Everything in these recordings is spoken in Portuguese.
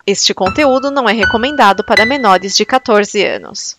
Este conteúdo não é recomendado para menores de 14 anos.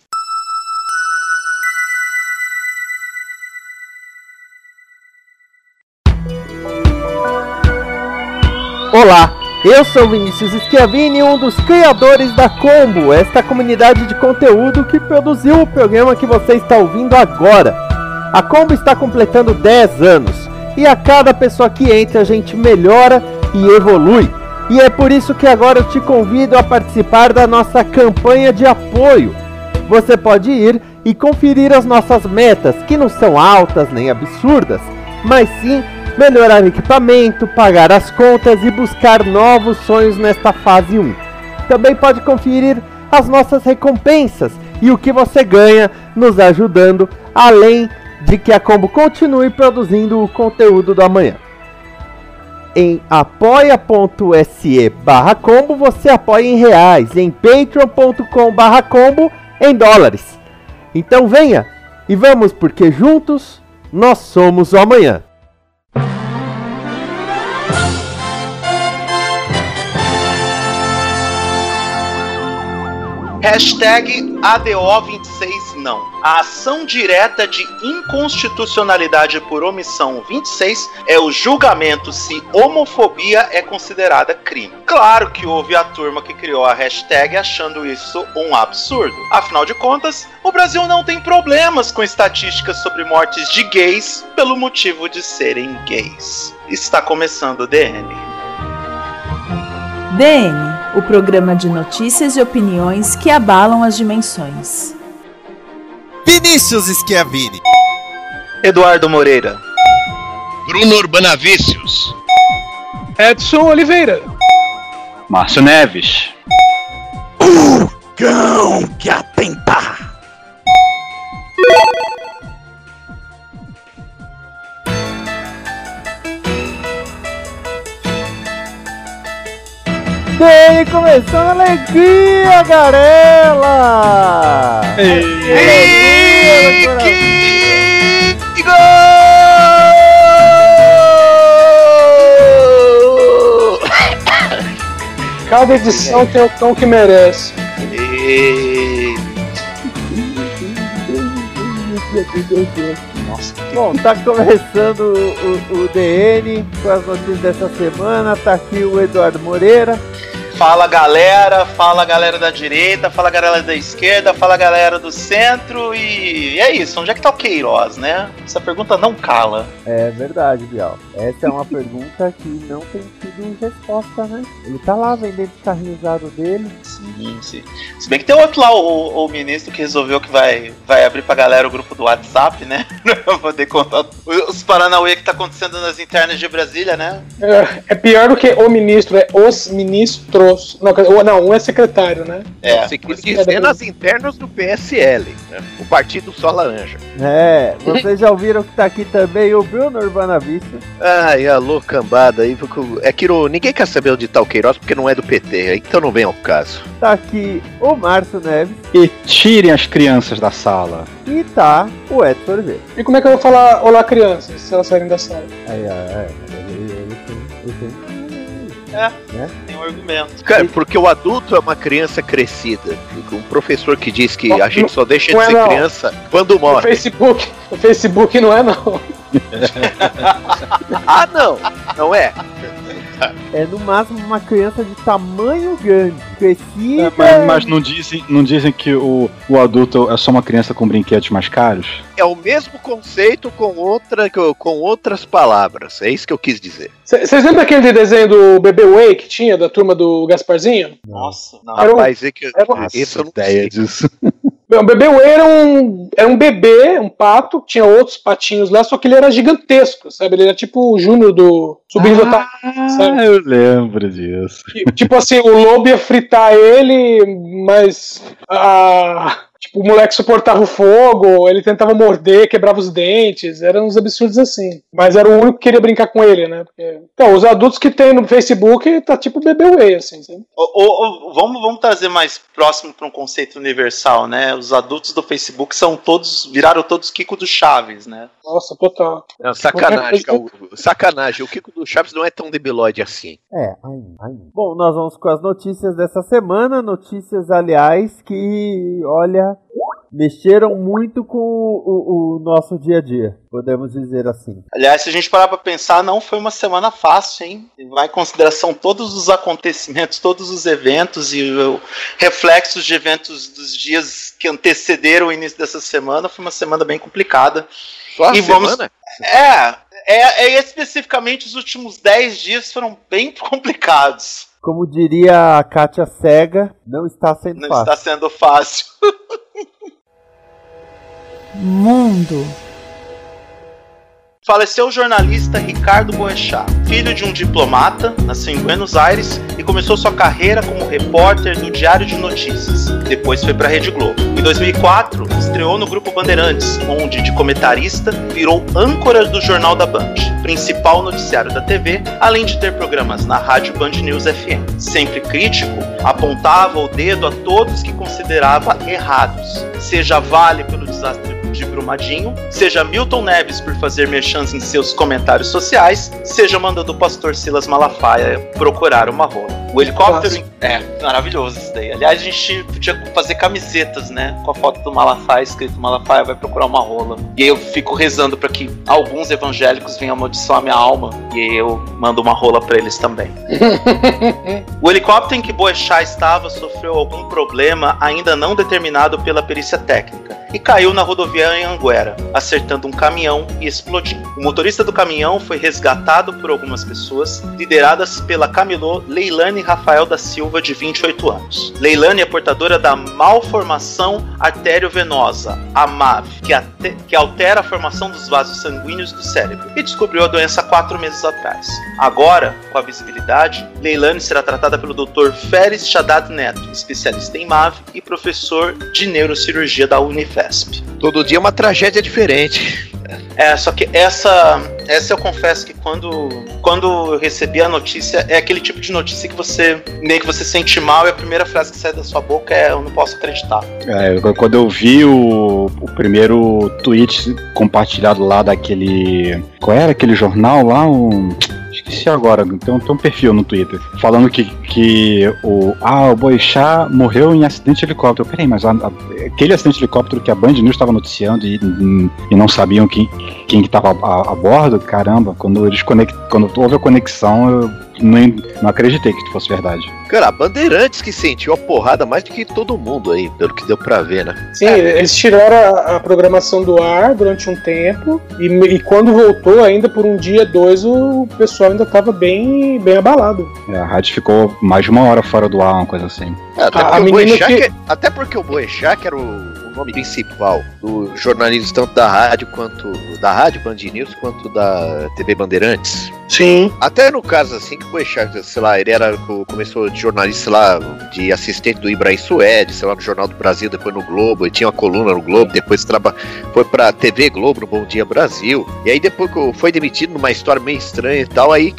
Olá, eu sou Vinícius Schiavini, um dos criadores da Combo, esta comunidade de conteúdo que produziu o programa que você está ouvindo agora. A Combo está completando 10 anos e a cada pessoa que entra a gente melhora e evolui. E é por isso que agora eu te convido a participar da nossa campanha de apoio. Você pode ir e conferir as nossas metas, que não são altas nem absurdas, mas sim melhorar equipamento, pagar as contas e buscar novos sonhos nesta fase 1. Também pode conferir as nossas recompensas e o que você ganha nos ajudando, além de que a Combo continue produzindo o conteúdo do amanhã. Em apoia.se/combo você apoia em reais, em patreon.com/combo em dólares. Então venha e vamos, porque juntos nós somos o amanhã. Hashtag ADO26 não. A ação direta de inconstitucionalidade por omissão 26 é o julgamento se homofobia é considerada crime. Claro que houve a turma que criou a hashtag achando isso um absurdo. Afinal de contas, o Brasil não tem problemas com estatísticas sobre mortes de gays pelo motivo de serem gays. Está começando o DN. DN, o programa de notícias e opiniões que abalam as dimensões. Vinícius Schiavini, Eduardo Moreira, Bruno Urbanavícios, Edson Oliveira, Márcio Neves, o cão que atenta. Bem, começando a alegria, Garela! Que gol! cada edição tem o tom que merece. Nossa. Bom, tá começando o DN com as notícias dessa semana. Tá aqui o Eduardo Moreira. Fala galera da direita, fala galera da esquerda, fala galera do centro. E é isso, onde é que tá o Queiroz, né? Essa pergunta não cala. É verdade, Bial. Essa é uma pergunta que não tem tido resposta, né? Ele tá lá vendendo o carrinho usado dele. Sim. Se bem que tem outro lá, o ministro que resolveu que vai abrir pra galera o grupo do WhatsApp, né? Pra poder contar os paranauê que tá acontecendo nas internas de Brasília, né? É pior do que o ministro, é os ministros. Não, um é secretário, né? Você quis dizer nas internas do PSL, né? O partido só laranja. Vocês já ouviram que tá aqui também o Bruno Urbanavícios. Ai, alô, cambada aí. É que ninguém quer saber onde tá o Queiroz porque não é do PT, então não vem ao caso. Tá aqui o Márcio Neves. E tirem as crianças da sala. E tá o Edson Oliveira. E como é que eu vou falar olá crianças se elas saírem da sala? Tem um argumento. Cara, porque o adulto é uma criança crescida. Um professor que diz que a gente só deixa de ser criança quando morre. O Facebook não é não. Ah, não é? É no máximo uma criança de tamanho grande, crescida. Mas não dizem que o adulto é só uma criança com brinquedos mais caros? É o mesmo conceito com outras palavras. É isso que eu quis dizer. Vocês lembram aquele desenho do Bebê Way que tinha, da turma do Gasparzinho? Nossa, não. Rapaz, Essa ideia disso. O Bebê Way era um bebê, um pato, tinha outros patinhos lá, só que ele era gigantesco, sabe? Ele era tipo o Júnior do Sobrinho do Tato, sabe? Eu lembro disso. Tipo assim, o lobo ia fritar ele, mas a Tipo, o moleque suportava o fogo, ele tentava morder, quebrava os dentes, eram uns absurdos assim. Mas era o único que queria brincar com ele, né? Porque, então, os adultos que tem no Facebook tá tipo bebê Way, assim, sabe? Vamos trazer mais próximo para um conceito universal, né? Os adultos do Facebook viraram todos Kiko do Chaves, né? Nossa, total. Não, sacanagem, sacanagem. O Kiko do Chaves não é tão debilóide assim. Ainda. Bom, nós vamos com as notícias dessa semana. Notícias, aliás, que, olha, mexeram muito com o nosso dia a dia, podemos dizer assim. Aliás, se a gente parar pra pensar, não foi uma semana fácil, hein? Vai em consideração todos os acontecimentos, todos os eventos e reflexos de eventos dos dias que antecederam o início dessa semana. Foi uma semana bem complicada. Só a semana? Especificamente os últimos 10 dias foram bem complicados. Como diria a Kátia Cega, não está sendo fácil. Não está sendo fácil. Mundo. Faleceu o jornalista Ricardo Boechat, filho de um diplomata, nasceu em Buenos Aires e começou sua carreira como repórter do Diário de Notícias. Depois foi para a Rede Globo. Em 2004, estreou no Grupo Bandeirantes, onde, de comentarista, virou âncora do Jornal da Band, principal noticiário da TV, além de ter programas na Rádio Band News FM. Sempre crítico, apontava o dedo a todos que considerava errados, seja Vale pelo desastre de Brumadinho, seja Milton Neves por fazer merchans em seus comentários sociais, seja mandando o pastor Silas Malafaia procurar uma rola. O helicóptero... Nossa. Maravilhoso isso daí. Aliás, a gente podia fazer camisetas, né? Com a foto do Malafaia, escrito Malafaia vai procurar uma rola. E aí eu fico rezando para que alguns evangélicos venham amaldiçoar minha alma e aí eu mando uma rola para eles também. O helicóptero em que Boechat estava sofreu algum problema ainda não determinado pela perícia técnica e caiu na rodovia em Anguera, acertando um caminhão e explodindo. O motorista do caminhão foi resgatado por algumas pessoas, lideradas pela camelô Leilane Rafael da Silva, de 28 anos. Leilane é portadora da malformação arteriovenosa, a MAV, que altera a formação dos vasos sanguíneos do cérebro, e descobriu a doença 4 meses atrás. Agora, com a visibilidade, Leilane será tratada pelo Dr. Férez Haddad Neto, especialista em MAV e professor de neurocirurgia da Unifesp. Todo dia é uma tragédia diferente. Só que essa eu confesso que quando eu recebi a notícia, é aquele tipo de notícia que você meio que você sente mal e a primeira frase que sai da sua boca é eu não posso acreditar. Quando eu vi o primeiro tweet compartilhado lá daquele... Qual era aquele jornal lá? Esqueci agora, tem um perfil no Twitter falando que o Boechat morreu em acidente de helicóptero. Peraí, mas aquele acidente de helicóptero que a Band News estava noticiando e não sabiam quem estava a bordo, caramba, quando houve a conexão, eu não acreditei que fosse verdade. Cara, a Bandeirantes que sentiu a porrada mais do que todo mundo aí, pelo que deu pra ver, né? Sim, eles tiraram a programação do ar durante um tempo e quando voltou, ainda por um dia, 2, o pessoal ainda tava bem abalado. A rádio ficou mais de 1 hora fora do ar, uma coisa assim. Até porque o Boechat, que era o nome principal do jornalismo tanto da rádio Band News quanto da TV Bandeirantes. Sim. Até no caso assim que o Boechat, sei lá, ele começou de jornalista, sei lá, de assistente do Ibrahim Suede, sei lá, no Jornal do Brasil, depois no Globo, ele tinha uma coluna no Globo, depois foi pra TV Globo, no Bom Dia Brasil, e aí depois que foi demitido numa história meio estranha e tal, aí que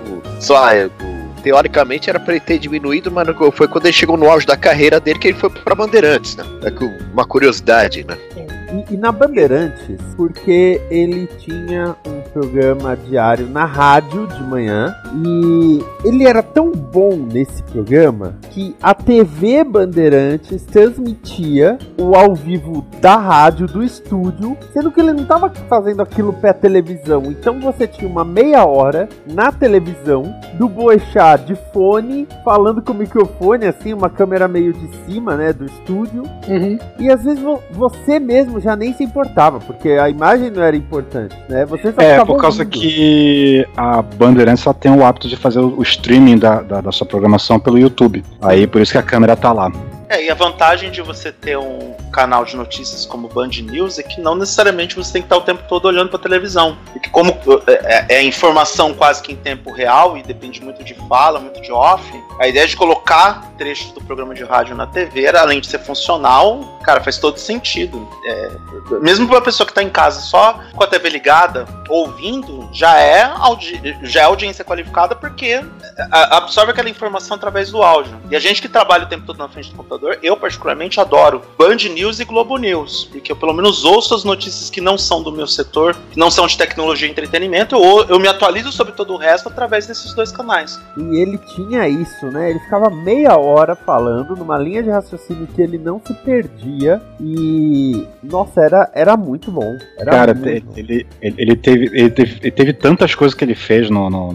teoricamente era pra ele ter diminuído, mas foi quando ele chegou no auge da carreira dele que ele foi pra Bandeirantes, né? Uma curiosidade, né? E na Bandeirantes, porque ele tinha um programa diário na rádio de manhã e ele era tão bom nesse programa que a TV Bandeirantes transmitia o ao vivo da rádio, do estúdio, sendo que ele não estava fazendo aquilo pra televisão. Então você tinha uma meia hora na televisão do Boechat de fone, falando com o microfone, assim, uma câmera meio de cima, né, do estúdio. Uhum. E às vezes você mesmo já nem se importava, porque a imagem não era importante, né? Você só ficava por causa ouvindo. Que a Bandeirantes só tem o hábito de fazer o streaming da sua programação pelo YouTube. Aí por isso que a câmera tá lá. E a vantagem de você ter um canal de notícias como Band News é que não necessariamente você tem que estar o tempo todo olhando pra televisão. Porque como é informação quase que em tempo real e depende muito de fala, muito de off, a ideia de colocar trechos do programa de rádio na TV, além de ser funcional, cara, faz todo sentido. Mesmo pra uma pessoa que tá em casa só com a TV ligada, ouvindo, já é audiência qualificada porque absorve aquela informação através do áudio. E a gente que trabalha o tempo todo na frente do computador, eu particularmente adoro Band News e Globo News, porque eu pelo menos ouço as notícias que não são do meu setor, que não são de tecnologia e entretenimento, eu me atualizo sobre todo o resto através desses dois canais. E ele tinha isso, né? Ele ficava meia hora falando numa linha de raciocínio que ele não se perdia e, nossa, era muito bom. Cara, ele teve tantas coisas que ele fez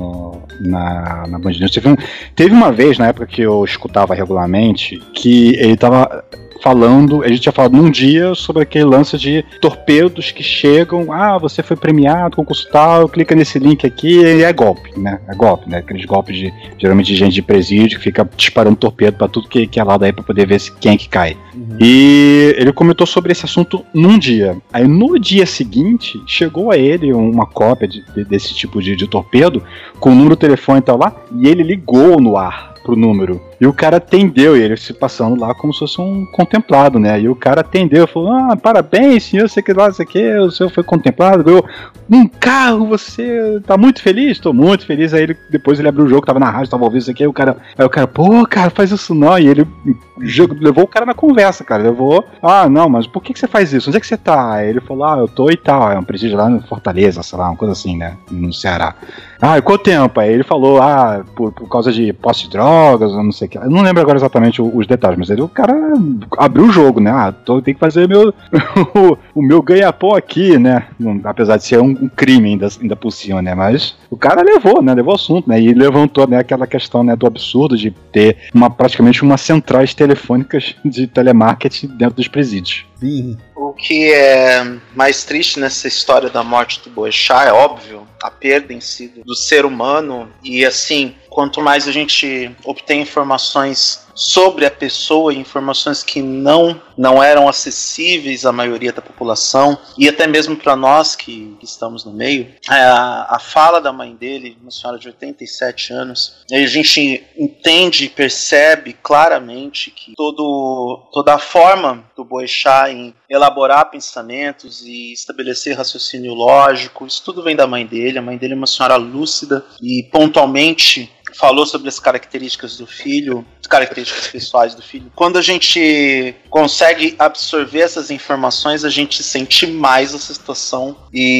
na Band News. Teve uma vez, na época que eu escutava regularmente, que ele tava falando, a gente tinha falado num dia sobre aquele lance de torpedos que chegam, você foi premiado, concurso tal, clica nesse link aqui, e é golpe, né? Aqueles golpes geralmente de gente de presídio que fica disparando torpedo pra tudo que é lá daí pra poder ver quem é que cai. Uhum. E ele comentou sobre esse assunto num dia. Aí no dia seguinte, chegou a ele uma cópia desse tipo de torpedo, com o número do telefone e tal lá, e ele ligou no ar pro número. E o cara atendeu, e ele se passando lá como se fosse um contemplado, né? E o cara atendeu, falou, parabéns, senhor, sei que lá, o senhor foi contemplado, ganhou um carro, você tá muito feliz? Tô muito feliz. Aí depois ele abriu o jogo, tava na rádio, tava ouvindo isso aqui, aí o cara, pô, cara, faz isso não. E ele levou o cara na conversa, cara, não, mas por que você faz isso? Onde é que você tá? Aí ele falou, eu tô e tal, é um presídio lá em Fortaleza, sei lá, uma coisa assim, né, no Ceará. E quanto tempo? Aí ele falou, por causa de posse de drogas, ou não sei o que. Eu não lembro agora exatamente os detalhes, mas o cara abriu o jogo, né? Tem que fazer o meu ganha-pão aqui, né? Apesar de ser um crime ainda por cima, né? Mas o cara levou o assunto, né? E levantou, né, aquela questão, né, do absurdo de ter praticamente uma centrais telefônicas de telemarketing dentro dos presídios. Sim. O que é mais triste nessa história da morte do Boechat é óbvio, a perda em si do ser humano, e assim, quanto mais a gente obtém informações sobre a pessoa, informações que não eram acessíveis à maioria da população, e até mesmo para nós que estamos no meio, a fala da mãe dele, uma senhora de 87 anos, a gente entende e percebe claramente que toda a forma do Boechat em elaborar pensamentos e estabelecer raciocínio lógico, isso tudo vem da mãe dele. A mãe dele é uma senhora lúcida e pontualmente falou sobre as características do filho, as características pessoais do filho. Quando a gente consegue absorver essas informações, a gente sente mais essa situação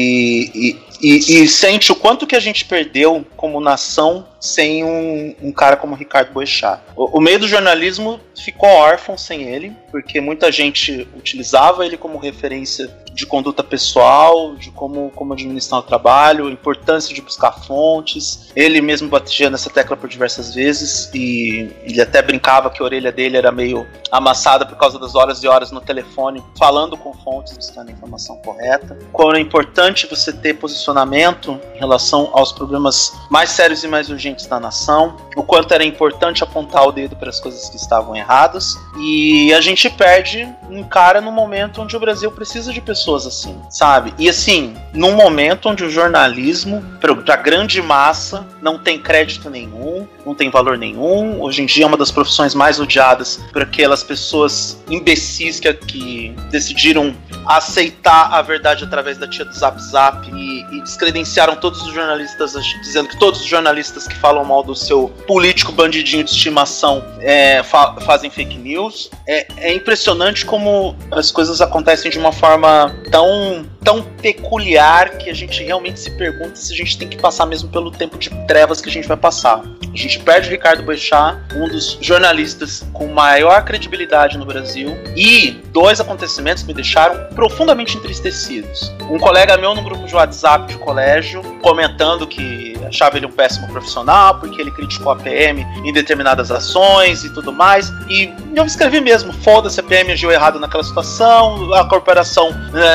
e sente o quanto que a gente perdeu como nação sem um cara como Ricardo Boechat. O meio do jornalismo ficou órfão sem ele, porque muita gente utilizava ele como referência de conduta pessoal, de como administrar o trabalho, a importância de buscar fontes. Ele mesmo batia nessa tecla por diversas vezes e ele até brincava que a orelha dele era meio amassada por causa das horas e horas no telefone, falando com fontes, buscando a informação correta. Como é importante você ter posicionamento em relação aos problemas mais sérios e mais urgentes da nação, o quanto era importante apontar o dedo para as coisas que estavam erradas, e a gente perde um cara no momento onde o Brasil precisa de pessoas assim, sabe? E assim, num momento onde o jornalismo, pra grande massa, não tem crédito nenhum, não tem valor nenhum. Hoje em dia é uma das profissões mais odiadas por aquelas pessoas imbecis que decidiram aceitar a verdade através da tia do Zap Zap e descredenciaram todos os jornalistas, dizendo que todos os jornalistas que falam mal do seu político bandidinho de estimação fazem fake news. É impressionante como as coisas acontecem de uma forma tão peculiar que a gente realmente se pergunta se a gente tem que passar mesmo pelo tempo de trevas que a gente vai passar. A gente perde o Ricardo Boechat, um dos jornalistas com maior credibilidade no Brasil, e dois acontecimentos me deixaram profundamente entristecidos. Um colega meu num grupo de WhatsApp de colégio comentando que achava ele um péssimo profissional porque ele criticou a PM em determinadas ações e tudo mais, e eu escrevi mesmo, foda-se, a PM agiu errado naquela situação, a corporação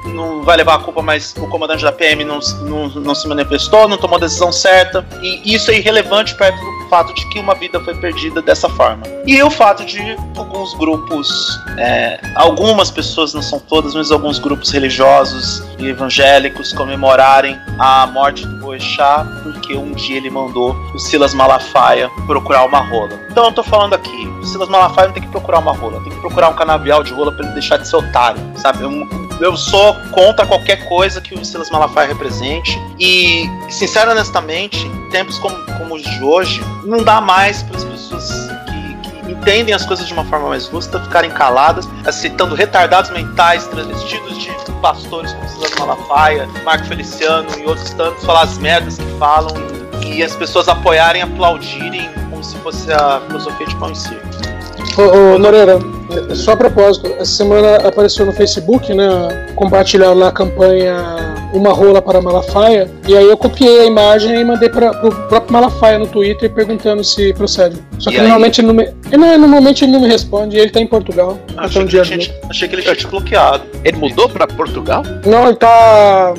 não vai levar a culpa, mas o comandante da PM não se manifestou, não tomou a decisão certa, e isso é irrelevante perto do fato de que uma vida foi perdida dessa forma. E o fato de alguns grupos, algumas pessoas, não são todas, mas alguns grupos religiosos e evangélicos comemorarem a morte do Boechat porque um dia ele mandou o Silas Malafaia procurar uma rola. Então eu tô falando aqui, o Silas Malafaia não tem que procurar uma rola, tem que procurar um canavial de rola pra ele deixar de ser otário, sabe? Eu sou contra qualquer coisa que o Silas Malafaia represente e, sincero e honestamente, em tempos como os de hoje, não dá mais para as pessoas que entendem as coisas de uma forma mais justa ficarem caladas, aceitando retardados mentais travestidos de pastores como Silas Malafaia, Marco Feliciano e outros tantos falar as merdas que falam e as pessoas apoiarem, aplaudirem como se fosse a filosofia de pão e circo. Ô Moreira, só a propósito, essa semana apareceu no Facebook, né, compartilharam lá a campanha Uma Rola para Malafaia, e aí eu copiei a imagem e mandei pro próprio Malafaia no Twitter perguntando se procede. Só que normalmente ele não me responde, e ele tá em Portugal. Achei que ele tinha te bloqueado. Ele mudou pra Portugal? Não, ele tá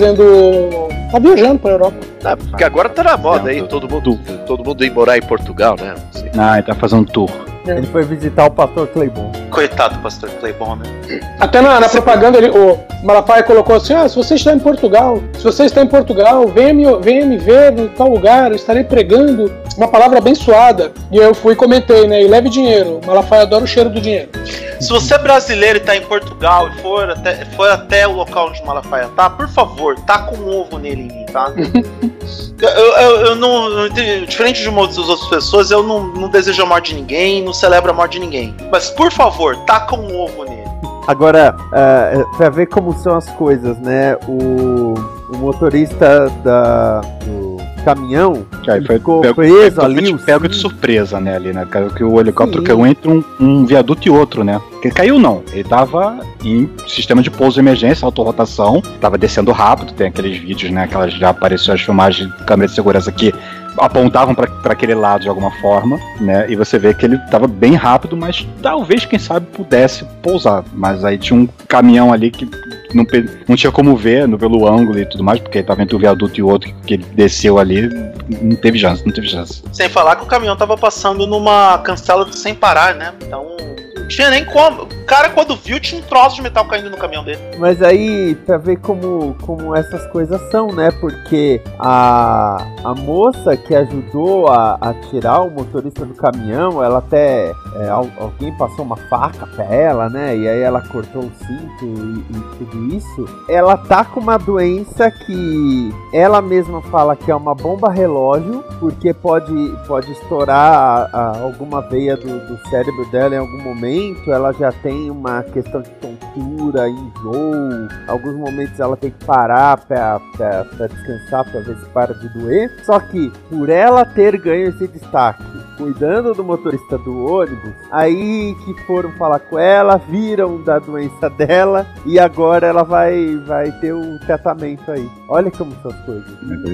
tá viajando pra Europa. Porque agora tá na moda aí, todo mundo ir morar em Portugal, né? Ele tá fazendo tour. Ele foi visitar o pastor Claybon. Coitado do pastor Claybon, né? Até na propaganda o Malafaia colocou assim: se você está em Portugal, venha me ver em tal lugar, eu estarei pregando uma palavra abençoada. E eu fui e comentei, né? E leve dinheiro. O Malafaia adora o cheiro do dinheiro. Se você é brasileiro e tá em Portugal e for até o local onde o Malafaia tá, por favor, tá com um ovo nele em mim, tá? eu não, diferente de muitas outras pessoas, eu não desejo a morte de ninguém, não celebro a morte de ninguém. Mas, por favor, taca um ovo nele. Agora, pra ver como são as coisas, né? O motorista do caminhão ficou preso ali. Pego de surpresa, né? Ali, né? Que o helicóptero caiu entre um viaduto e outro, né? Ele caiu não, ele tava em sistema de pouso de emergência, autorrotação, tava descendo rápido, tem aqueles vídeos, né? Que já apareceu as filmagens de câmera de segurança que apontavam para aquele lado de alguma forma, né? E você vê que ele tava bem rápido, mas talvez, quem sabe, pudesse pousar. Mas aí tinha um caminhão ali que não tinha como ver pelo ângulo e tudo mais, porque tava entre um viaduto e outro que ele desceu ali, não teve chance. Sem falar que o caminhão tava passando numa cancela sem parar, né? Então não tinha nem como. O cara, quando viu, tinha um troço de metal caindo no caminhão dele. Mas aí, pra ver como essas coisas são, né? Porque a moça que ajudou a tirar o motorista do caminhão, ela até... alguém passou uma faca pra ela, né? E aí ela cortou o cinto e tudo isso. Ela tá com uma doença que ela mesma fala que é uma bomba relógio, porque pode estourar alguma veia do cérebro dela em algum momento. Ela já tem uma questão de tontura, enjoo. Alguns momentos ela tem que parar pra descansar, pra ver se para de doer. Só que, por ela ter ganho esse destaque, cuidando do motorista do ônibus, aí que foram falar com ela, viram da doença dela e agora ela vai ter um tratamento aí. Olha como são as coisas.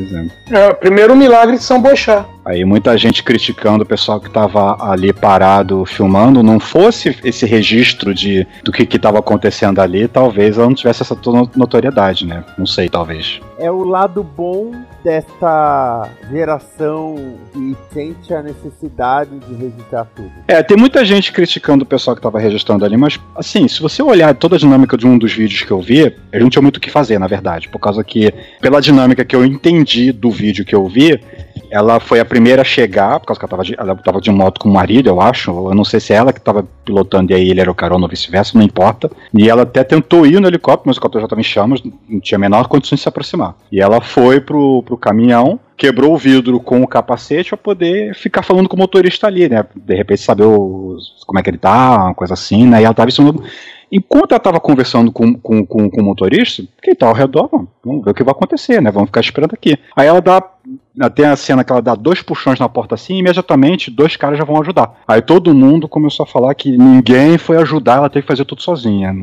Primeiro milagre de São Boechat. Aí muita gente criticando o pessoal que tava ali parado filmando, não fosse esse registro do que tava acontecendo ali, talvez ela não tivesse essa notoriedade, né? Não sei, talvez. É o lado bom desta geração que sente a necessidade de registrar tudo. Tem muita gente criticando o pessoal que tava registrando ali, mas assim, se você olhar toda a dinâmica de um dos vídeos que eu vi, ele não tinha muito o que fazer, na verdade, por causa que, pela dinâmica que eu entendi do vídeo que eu vi, ela foi a primeira a chegar, por causa que ela tava de moto com o marido, eu acho. Eu não sei se é ela que tava pilotando e aí ele era o carona ou vice-versa, não importa. E ela até tentou ir no helicóptero, mas o helicóptero já tava em chamas, não tinha a menor condição de se aproximar. E ela foi pro caminhão, quebrou o vidro com o capacete pra poder ficar falando com o motorista ali, né? De repente saber como é que ele tá, uma coisa assim, né? E ela tava ensinando. Enquanto ela estava conversando com o motorista, quem tá ao redor, vamos ver o que vai acontecer, né? Vamos ficar esperando aqui. Aí ela dá Tem a cena que ela dá 2 puxões na porta assim, e imediatamente 2 caras já vão ajudar. Aí todo mundo começou a falar que ninguém foi ajudar, ela teve que fazer tudo sozinha.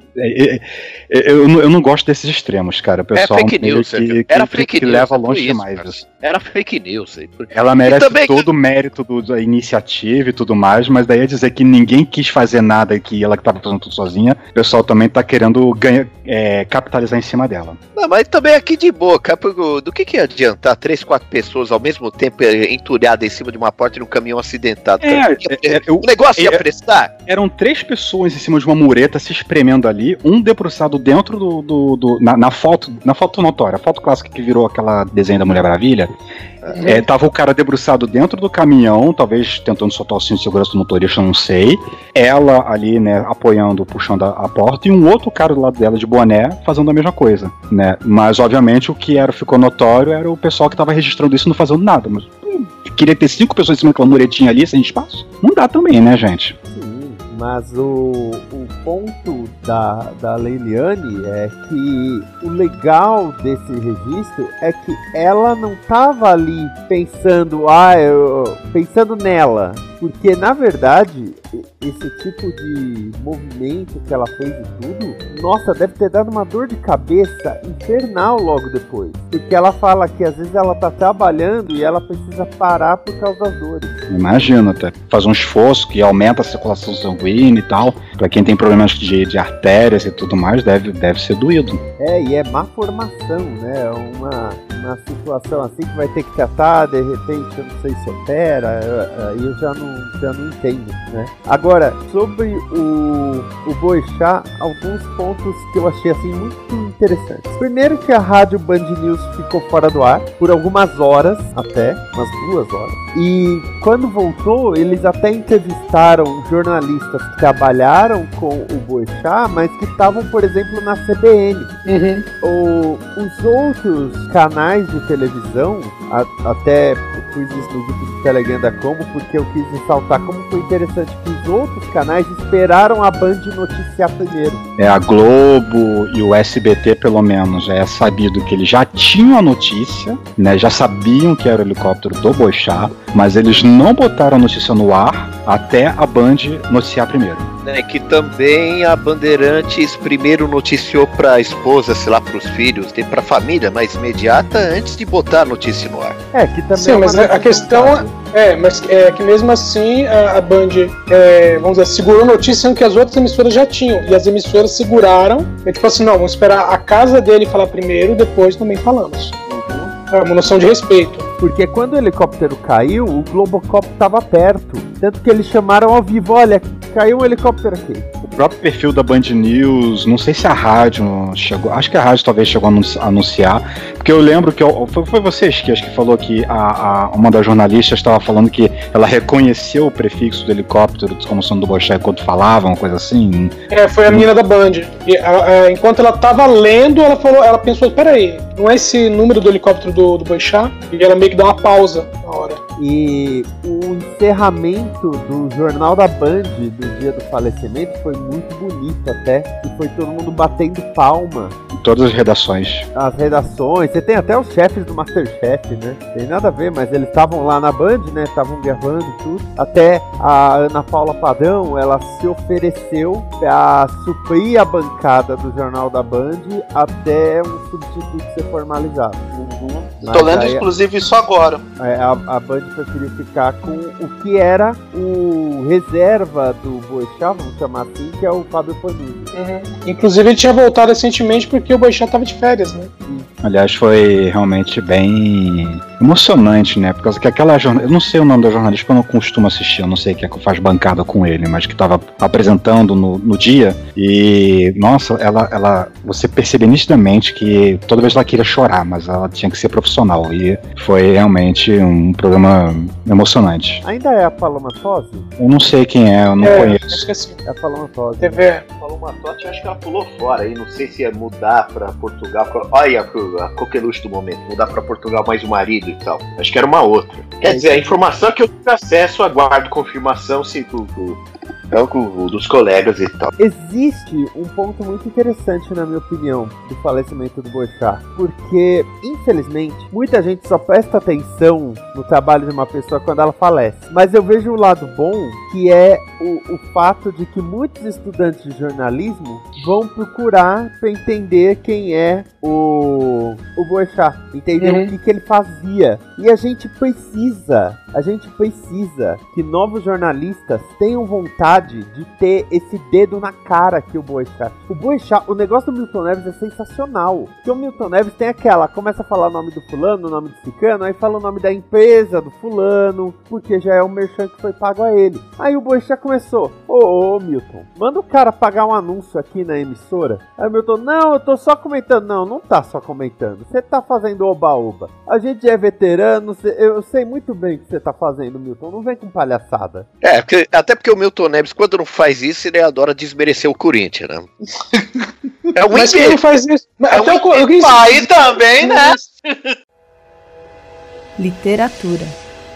Eu não gosto desses extremos, cara. O pessoal fake news, era fake news, leva longe demais. Cara. Era fake news. Ela merece todo o mérito da iniciativa e tudo mais, mas daí é dizer que ninguém quis fazer nada, que ela que tava fazendo tudo sozinha, o pessoal também tá querendo capitalizar em cima dela. Não, mas também aqui de boa, do que adiantar 3, 4 pessoas ao mesmo tempo entulhadas em cima de uma porta de um caminhão acidentado? O negócio ia prestar? Eram 3 pessoas em cima de uma mureta se espremendo ali, um debruçado dentro na foto notória, a foto clássica que virou aquela desenho da Mulher Maravilha. Tava o cara debruçado dentro do caminhão, talvez tentando soltar o cinto de segurança do motorista, não sei. Ela ali, né, apoiando, puxando a porta, e um outro cara do lado dela de boné fazendo a mesma coisa, né? Mas obviamente o que ficou notório era o pessoal que tava registrando isso não fazendo nada. Mas queria ter 5 pessoas em cima daquela muretinha ali sem espaço? Não dá também, né, gente? Mas o ponto da Leiliane é que o legal desse registro é que ela não estava ali pensando nela, porque na verdade esse tipo de movimento que ela fez e tudo, nossa, deve ter dado uma dor de cabeça infernal logo depois, porque ela fala que às vezes ela tá trabalhando e ela precisa parar por causa das dores. Imagina, até faz um esforço que aumenta a circulação sanguínea e tal, pra quem tem problemas de artérias e tudo mais, deve ser doído. E é má formação, né? Uma situação assim que vai ter que tratar, de repente, eu não sei se opera, aí eu já não entendo, né? Agora, sobre o Boechat, alguns pontos que eu achei assim muito interessantes. Primeiro que a rádio Band News ficou fora do ar, por algumas horas até, umas 2 horas. E quando voltou, eles até entrevistaram jornalistas que trabalharam com o Boechat, mas que estavam, por exemplo, na CBN. Os outros canais de televisão, até pus isso no grupo de Telegram da Combo, porque eu quis ressaltar como foi interessante que os outros canais esperaram a Band noticiar primeiro. A Globo e o SBT, pelo menos, é sabido que eles já tinham a notícia, né, já sabiam que era o helicóptero do Boechat, mas eles não botaram a notícia no ar até a Band noticiar primeiro. Que também a Bandeirantes primeiro noticiou pra esposa, sei lá, pros filhos, pra família mais imediata antes de botar a notícia no ar. Que também sim, mas a questão mas é que mesmo assim a Band, vamos dizer, segurou notícia que as outras emissoras já tinham, e as emissoras seguraram, tipo assim, não, vamos esperar a casa dele falar primeiro, depois também falamos. É uma noção de respeito. Porque quando o helicóptero caiu, o Globocop estava perto. Tanto que eles chamaram ao vivo, olha, caiu um helicóptero aqui. O próprio perfil da Band News, não sei se a rádio chegou, acho que a rádio talvez chegou a anunciar, porque eu lembro que foi você, acho que falou que uma das jornalistas estava falando que ela reconheceu o prefixo do helicóptero como sendo do Boechat enquanto falava, uma coisa assim. Foi a menina da Band. E, enquanto ela estava lendo, ela pensou, peraí, não é esse número do helicóptero do Boechat? E ela meio que dá uma pausa na hora. E o encerramento do Jornal da Band do dia do falecimento foi muito bonito até, e foi todo mundo batendo palma. Em todas as redações. As redações, você tem até os chefes do Masterchef, né? Tem nada a ver, mas eles estavam lá na Band, né? Estavam gravando tudo. Até a Ana Paula Padrão, ela se ofereceu a suprir a bancada do Jornal da Band até um substituto ser formalizado. Tô lendo inclusive isso agora. A Band preferiu ficar com o que era o reserva do Boechat, vamos chamar assim, que é o Fábio Panuzzi. Inclusive ele tinha voltado recentemente porque o Boechat tava de férias, né? Aliás, foi realmente bem emocionante, né? Por causa que aquela jornalista, eu não sei o nome da jornalista, porque eu não costumo assistir, eu não sei quem é que faz bancada com ele, mas que tava apresentando no dia, e nossa, você percebe nitidamente que toda vez ela queria chorar, mas ela tinha que ser profissional, e foi realmente um programa emocionante. Ainda é a Paloma Tosi? Eu não sei quem é, eu não conheço. Acho que é assim. É a Paloma Tosi. TV. Paloma Tosi, acho que ela pulou fora aí, não sei se ia mudar pra Portugal. Olha a coqueluche do momento, mudar pra Portugal mais o marido e tal. Acho que era uma outra. Quer dizer, a informação que eu tive acesso, aguardo confirmação se dos colegas e tal. Existe um ponto muito interessante, na minha opinião, do falecimento do Boechat, porque, infelizmente, muita gente só presta atenção no trabalho de uma pessoa quando ela falece. Mas eu vejo o lado bom, que é o fato de que muitos estudantes de jornalismo vão procurar para entender quem é o Boechat, entender o que ele fazia. E a gente precisa que novos jornalistas tenham vontade de ter esse dedo na cara que o Boechat. O negócio do Milton Neves é sensacional. Porque o Milton Neves tem começa a falar o nome do fulano, o nome do cicano, aí fala o nome da empresa do fulano, porque já é o merchan que foi pago a ele. Aí o Boechat começou, ô Milton, manda o cara pagar um anúncio aqui na emissora. Aí o Milton, não, eu tô só comentando. Não tá só comentando, você tá fazendo oba-oba. A gente é veterano, eu sei muito bem o que você tá fazendo, Milton, não vem com palhaçada. Até porque o Milton Neves, quando não faz isso, ele adora desmerecer o Corinthians, né? Mas quem não faz isso? Aí também, né? Literatura.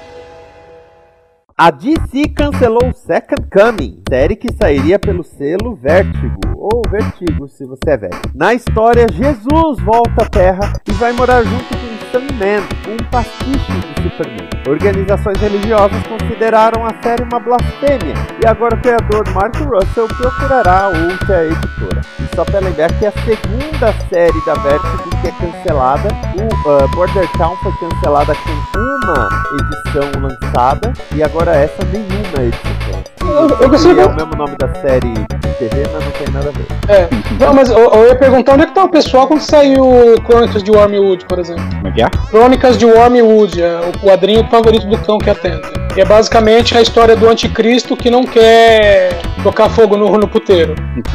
A DC cancelou Second Coming, série que sairia pelo selo Vértigo, ou Vertigo se você é velho. Na história, Jesus volta à Terra e vai morar junto com Sandman, um pastiche de Superman. Organizações religiosas consideraram a série uma blasfêmia, e agora o criador Mark Russell procurará outra editora. E só para lembrar que a segunda série da Vertigo que é cancelada, o Border Town foi cancelada com uma edição lançada, e agora essa nenhuma edição. Eu gostaria... É o mesmo nome da série de TV, mas não tem nada a ver. Não, mas eu ia perguntar onde é que tá o pessoal quando saiu Crônicas de Wormwood, por exemplo. Como é que é? Crônicas de Wormwood, o quadrinho favorito do cão que atenta. E é basicamente a história do anticristo que não quer tocar fogo no puteiro.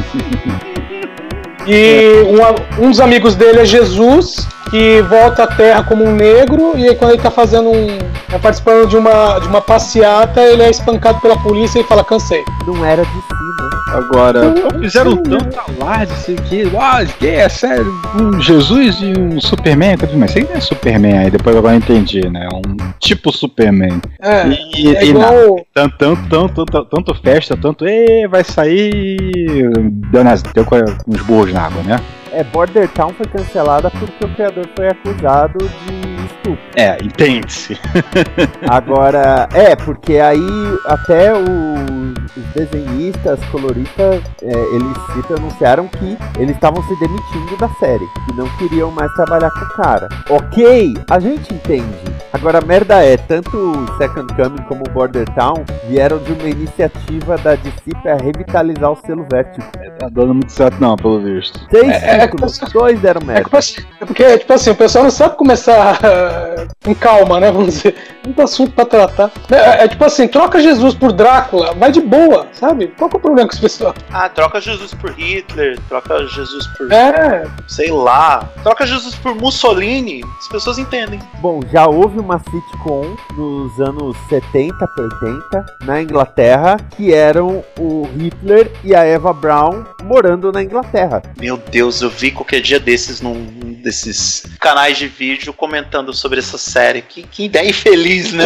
E um dos amigos dele é Jesus, que volta à Terra como um negro, e aí quando ele tá participando de uma passeata, ele é espancado pela polícia e fala, cansei. Não era de si, né? Agora, fizeram tanto alarde, assim, que é sério, um Jesus e um Superman, mas isso aí não é Superman, aí depois agora eu entendi, né? Um tipo Superman. É igual... Tanto festa, vai sair, deu com uns burros na água, né? Border Town foi cancelada porque o criador foi acusado de estupro. Entende-se. Agora, porque aí até os desenhistas, coloristas, eles se pronunciaram que eles estavam se demitindo da série e não queriam mais trabalhar com o cara. Ok, a gente entende. Agora a merda tanto o Second Coming como o Border Town vieram de uma iniciativa da DC para revitalizar o selo Vértigo. Tá dando muito certo não, pelo visto. 6 títulos, 2 deram merda. Porque, tipo assim, o pessoal não sabe começar com calma, né, vamos dizer. Muito assunto pra tratar. Tipo assim, troca Jesus por Drácula, vai de boa, sabe? Qual que é o problema com esse pessoal? Troca Jesus por Hitler, troca Jesus por... sei lá. Troca Jesus por Mussolini, as pessoas entendem. Bom, já houve uma sitcom nos anos 70 para 80 na Inglaterra que eram o Hitler e a Eva Braun morando na Inglaterra. Meu Deus, eu vi qualquer dia desses num desses canais de vídeo comentando sobre essa série. Que ideia infeliz, né?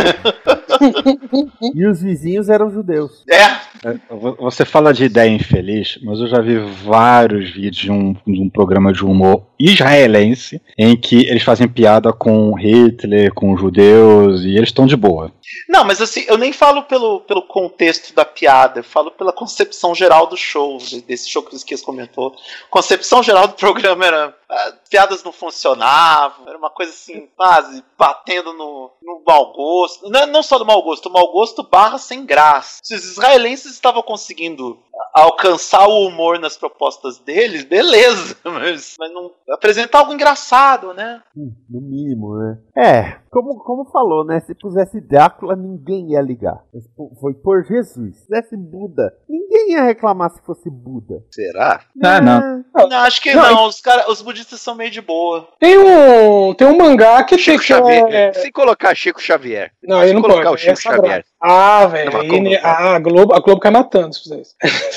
E os vizinhos eram judeus. Você fala de ideia infeliz, mas eu já vi vários vídeos de um programa de humor israelense em que eles fazem piada com Hitler, com judeus, e eles estão de boa. Não, mas assim, eu nem falo pelo contexto da piada, eu falo pela concepção geral do show, desse show que o Esquias comentou. Concepção geral do programa era... piadas não funcionavam, era uma coisa assim, quase batendo no mau gosto. Não só do mau gosto, o mau gosto barra sem graça. Se os israelenses estavam conseguindo alcançar o humor nas propostas deles, beleza, mas não apresentar algo engraçado, né? No mínimo, né? Como falou, né? Se pusesse Drácula, ninguém ia ligar. Foi por Jesus. Se pusesse Buda, ninguém ia reclamar se fosse Buda. Será? Não. Não, acho que não. Os budistas são meio de boa. Tem um mangá que Chico Xavier. Sem colocar Chico Xavier. Não, ele não pode. Colocar o Chico Xavier. Velho. A Globo cai matando se fizer isso.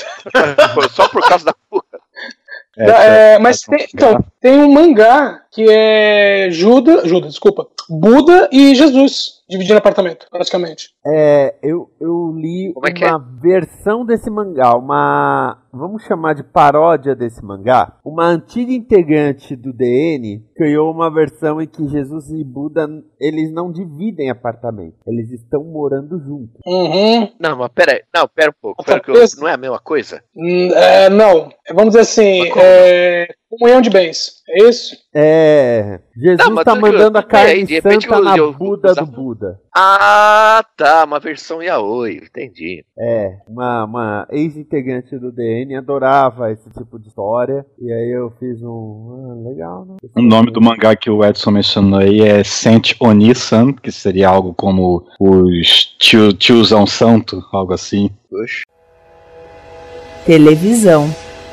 Só por causa da porra. Mas tem um mangá que é Buda e Jesus. dividindo apartamento, praticamente. Eu li Como é que uma versão desse mangá, vamos chamar de paródia desse mangá. Uma antiga integrante do DN criou uma versão em que Jesus e Buda, eles não dividem apartamento, eles estão morando juntos. Não, mas pera um pouco. Não é a mesma coisa? Não, vamos dizer assim, comunhão de bens, é isso? Jesus tá mandando a carne santa na Buda do Buda. Ah, tá, uma versão yaoi, entendi. Uma ex-integrante do DN adorava esse tipo de história, e aí eu fiz legal, né? O nome do mangá que o Edson mencionou aí é Saint Oni-san, que seria algo como os tiozão santo, algo assim. Poxa. Televisão.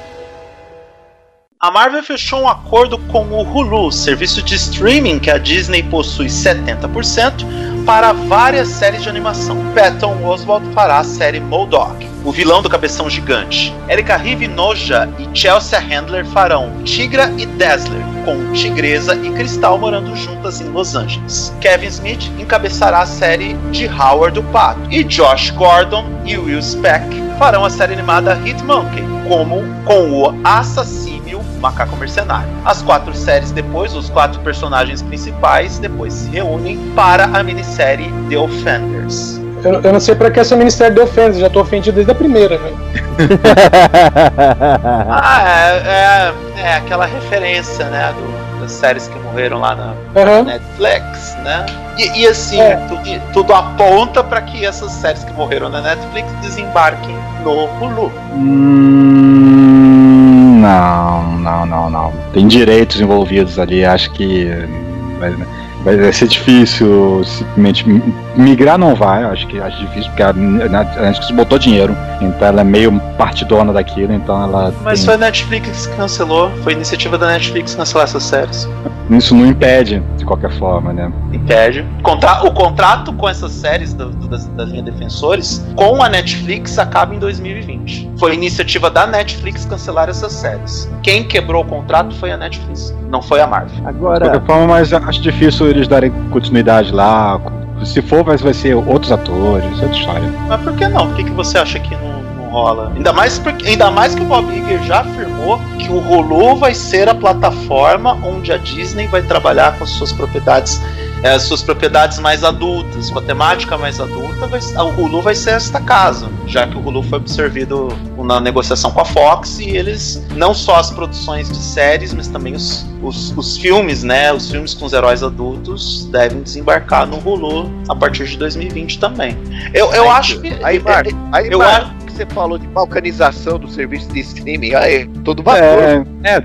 A Marvel fechou um acordo com o Hulu, serviço de streaming que a Disney possui 70%, para várias séries de animação. Patton Oswalt fará a série MODOK, o vilão do cabeção gigante. Erika Rivinoja e Chelsea Handler farão Tigra e Dazzler, com Tigresa e Cristal morando juntas em Los Angeles. Kevin Smith encabeçará a série de Howard o Pato. E Josh Gordon e Will Speck farão a série animada Hitmonkey, com o assassímio macaco mercenário. As 4 séries depois, os 4 personagens principais depois se reúnem para a minissérie The Offenders. Eu não sei pra que essa minissérie The Offenders, já tô ofendido desde a primeira, velho. É aquela referência, né, das séries que morreram lá na Netflix, né? E assim, tudo aponta pra que essas séries que morreram na Netflix desembarquem no Hulu. Não. Tem direitos envolvidos ali, acho que vai ser difícil simplesmente migrar, não vai, acho difícil, porque a Netflix botou dinheiro, então ela é meio partidona daquilo, então ela... Mas foi a Netflix que cancelou, foi iniciativa da Netflix cancelar essas séries. Isso não impede, de qualquer forma, né? Impede. O contrato com essas séries da linha Defensores com a Netflix acaba em 2020. Foi iniciativa da Netflix cancelar essas séries. Quem quebrou o contrato foi a Netflix, não foi a Marvel. Agora... De qualquer forma, mas acho difícil eles darem continuidade lá. Se for, vai ser outros atores, outra história. Mas por que não? Por que você acha que não rola? Ainda mais que o Bob Iger já afirmou que o Hulu vai ser a plataforma onde a Disney vai trabalhar com as suas propriedades mais adultas, com a temática mais adulta. O Hulu vai ser esta casa, já que o Hulu foi absorvido na negociação com a Fox, e eles, não só as produções de séries, mas também os filmes, né? Os filmes com os heróis adultos devem desembarcar no Hulu a partir de 2020 também. Eu acho que... Você falou de balcanização do serviço de streaming, todo vapor.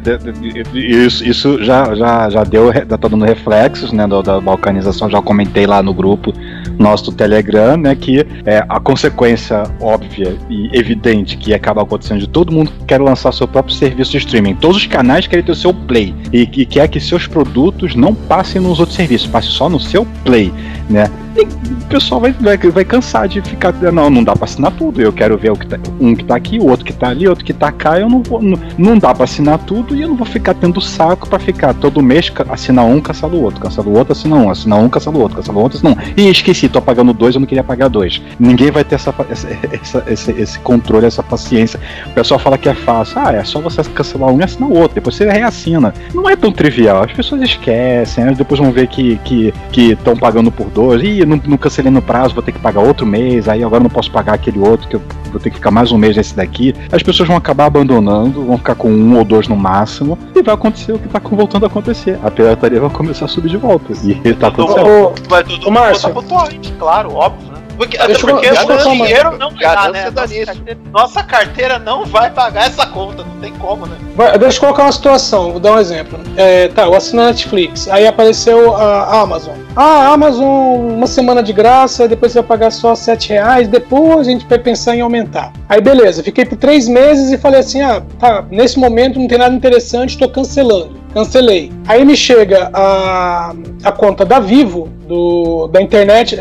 Isso já tá dando reflexos, né, da balcanização, já comentei lá no grupo nosso do Telegram, né, que a consequência óbvia e evidente que acaba acontecendo de todo mundo quer lançar seu próprio serviço de streaming. Todos os canais querem ter o seu Play e quer que seus produtos não passem nos outros serviços, passem só no seu Play, né? E o pessoal vai cansar de ficar, não dá pra assinar tudo, eu quero ver um que tá aqui, o outro que tá ali, outro que tá cá, eu não dá pra assinar tudo, e eu não vou ficar tendo saco pra ficar todo mês assinar um, cancela o outro, assina um, cancela o outro, assina um. E esqueci, tô pagando 2, eu não queria pagar 2. Ninguém vai ter esse controle, essa paciência. O pessoal fala que é fácil, é só você cancelar um e assinar o outro, depois você reassina. Não é tão trivial, as pessoas esquecem, depois vão ver que estão pagando por 2, não cancelei no prazo, vou ter que pagar outro mês, aí agora não posso pagar aquele outro, que eu vou ter que ficar mais um mês nesse daqui. As pessoas vão acabar abandonando, vão ficar com 1 ou 2 no máximo, e vai acontecer o que tá voltando a acontecer. A pirataria vai começar a subir de volta. E tá acontecendo. Vai tudo voltar pro torrent, claro, óbvio, né? Porque o dinheiro não dá, né? Nossa carteira não vai pagar essa conta, não tem como, né? Deixa eu colocar uma situação, vou dar um exemplo. Eu assino a Netflix, aí apareceu a Amazon. A Amazon, uma semana de graça, depois você vai pagar só R$7, depois a gente vai pensar em aumentar. Aí beleza, fiquei por 3 meses e falei assim, nesse momento não tem nada interessante, tô cancelando. cancelei. Aí me chega a conta da Vivo, da internet,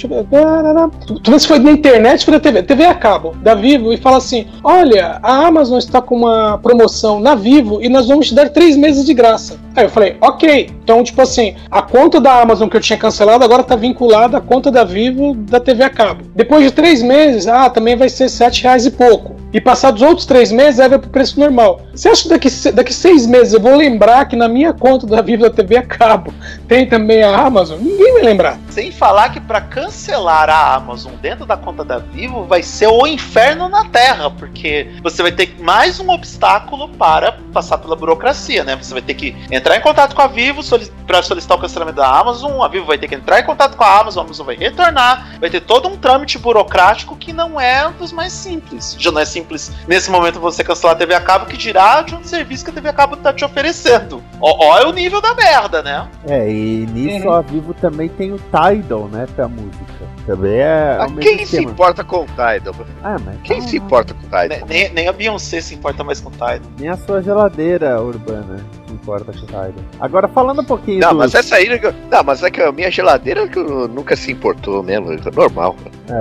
tu vê se foi na internet, foi da TV a cabo, da Vivo, e fala assim, olha, a Amazon está com uma promoção na Vivo e nós vamos te dar 3 meses de graça. Aí eu falei, ok, então tipo assim, a conta da Amazon que eu tinha cancelado agora está vinculada à conta da Vivo da TV a cabo. Depois de 3 meses, também vai ser R$7 e pouco. E passados outros 3 meses, aí vai pro preço normal. Você acha que daqui 6 meses eu vou lembrar que na minha conta da Vivo da TV a cabo tem também a Amazon? Ninguém vai lembrar. Sem falar que para cancelar a Amazon dentro da conta da Vivo vai ser o inferno na Terra, porque você vai ter mais um obstáculo para passar pela burocracia, né? Você vai ter que entrar em contato com a Vivo para solicitar o cancelamento da Amazon, a Vivo vai ter que entrar em contato com a Amazon vai retornar, vai ter todo um trâmite burocrático que não é dos mais simples. Já não é simples nesse momento você cancelar a TV a cabo, que dirá de um serviço que a TV a cabo tá te oferecendo. Olha o nível da merda, né? E nisso a Vivo também tem o Tidal, né, pra música. Também é o mesmo quem esquema. se importa com o Tidal? Mas quem se importa com o Tidal? Nem a Beyoncé se importa mais com o Tidal. Nem a sua geladeira urbana se importa com o Tidal. Agora, falando um pouquinho mas essa aí... Não, mas é que a minha geladeira que nunca se importou mesmo, é normal.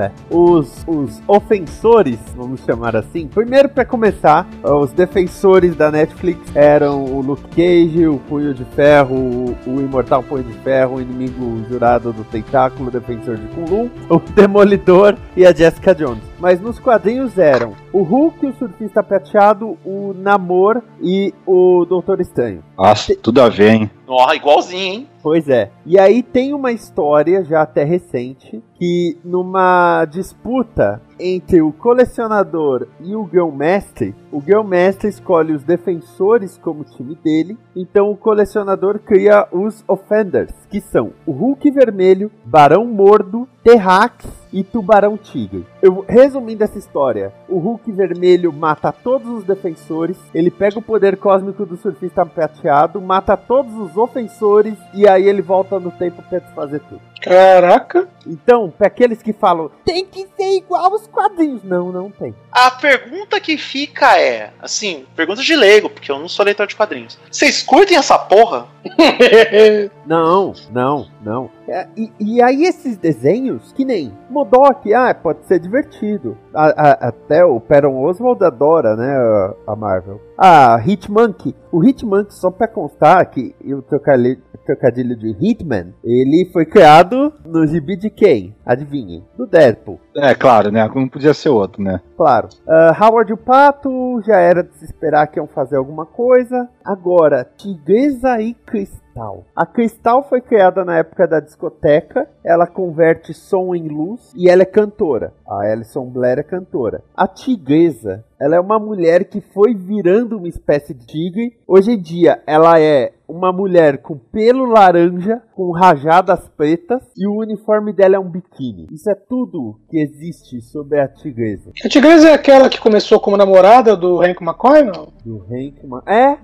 Os ofensores, vamos chamar assim. Primeiro, pra começar, os defensores da Netflix eram o Luke Cage, o Punho de Ferro, o Imortal Punho de Ferro, o inimigo jurado do Tentáculo, o defensor de Kunlun, o Demolidor e a Jessica Jones. Mas nos quadrinhos eram o Hulk, o Surfista Prateado, o Namor e o Doutor Estranho. Nossa, tudo a ver, hein? Igualzinho, hein? Pois é. E aí tem uma história, já até recente, que numa disputa entre o colecionador e o Grão-Mestre escolhe os defensores como time dele, então o colecionador cria os Offenders, que são o Hulk Vermelho, Barão Mordo, Terrax e Tubarão Tigre. Resumindo essa história, o Hulk Vermelho mata todos os defensores, ele pega o poder cósmico do Surfista Prateado, mata todos os ofensores e aí ele volta no tempo pra desfazer tudo. Caraca! Então, pra aqueles que falam, tem que ser igual aos quadrinhos. Não tem. A pergunta que fica é, assim, pergunta de leigo, porque eu não sou leitor de quadrinhos. Vocês curtem essa porra? Não. E aí esses desenhos, que nem MODOK, pode ser divertido. Até o Patton Oswalt adora, né, a Marvel. Hitmonkey. O Hitmonkey, só pra constar que o trocadilho de Hitman, ele foi criado no gibi de quem? Adivinhem? Do Deadpool. Claro, né? Não podia ser outro, né? Claro. Howard o Pato, já era de se esperar que iam fazer alguma coisa. Agora, Tigresa e Cristal. A Cristal foi criada na época da discoteca, ela converte som em luz e ela é cantora. A Alison Blair é cantora. A Tigresa, ela é uma mulher que foi virando uma espécie de tigre. Hoje em dia, ela é uma mulher com pelo laranja, com rajadas pretas, e o uniforme dela é um biquíni. Isso é tudo que existe sobre a Tigresa. A Tigresa é aquela que começou como namorada do Hank McCoy, não? Do Hank McCoy?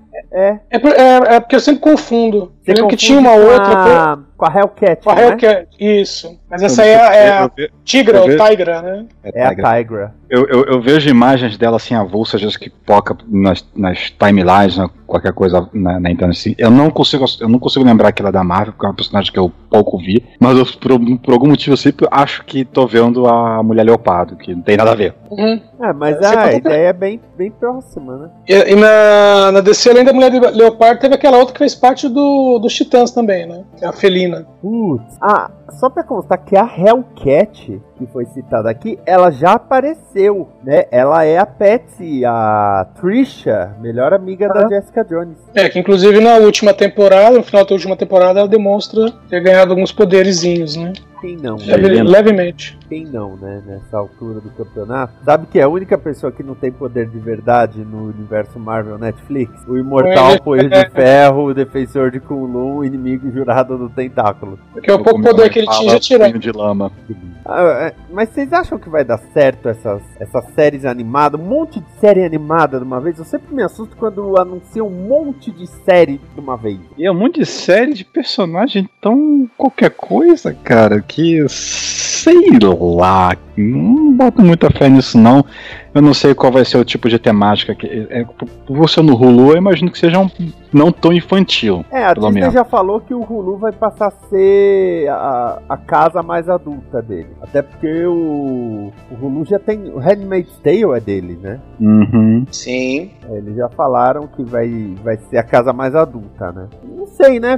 É porque eu sempre confundo. Eu lembro que tinha uma outra... Com a Hellcat, com a Hellcat, isso. Mas essa aí é a Tigra, ou Tigra, né? É a Tigra. Eu vejo imagens dela assim, avulsas, às vezes que poca nas timelines, qualquer coisa na internet assim. Eu não consigo lembrar que ela é da Marvel, porque é uma personagem que eu pouco vi. Mas eu, por algum motivo eu sempre acho que tô vendo a Mulher Leopardo, que não tem nada a ver. Mas a ideia é bem próxima, né? E na DC, além da Mulher Leopardo, teve aquela outra que fez parte dos Titãs também, né? É a Felina. Putz. Só pra constar que a Hellcat, que foi citada aqui, ela já apareceu, né? Ela é a Patsy, a Trisha, melhor amiga da Jessica Jones. Que inclusive na última temporada, no final da última temporada, ela demonstra ter ganhado alguns poderizinhos, né? Quem não? Levemente. Quem não, né? Nessa altura do campeonato. Sabe que é a única pessoa que não tem poder de verdade no universo Marvel Netflix? O Imortal Punho de Ferro, o Defensor de Kunlun, o inimigo jurado do Tentáculo. Porque o pouco poder que ele tinha já tirou. De lama. Mas vocês acham que vai dar certo essas séries animadas? Um monte de série animada de uma vez? Eu sempre me assusto quando anunciam um monte de série de uma vez. E é um monte de série de personagem tão qualquer coisa, cara, que sei lá, não boto muita fé nisso não. Eu não sei qual vai ser o tipo de temática. Por você no Hulu, eu imagino que seja não tão infantil. A Disney já falou que o Hulu vai passar a ser a casa mais adulta dele. Até porque o Hulu já tem... O Handmaid's Tale é dele, né? Uhum. Sim. Eles já falaram que vai ser a casa mais adulta, né? Não sei, né?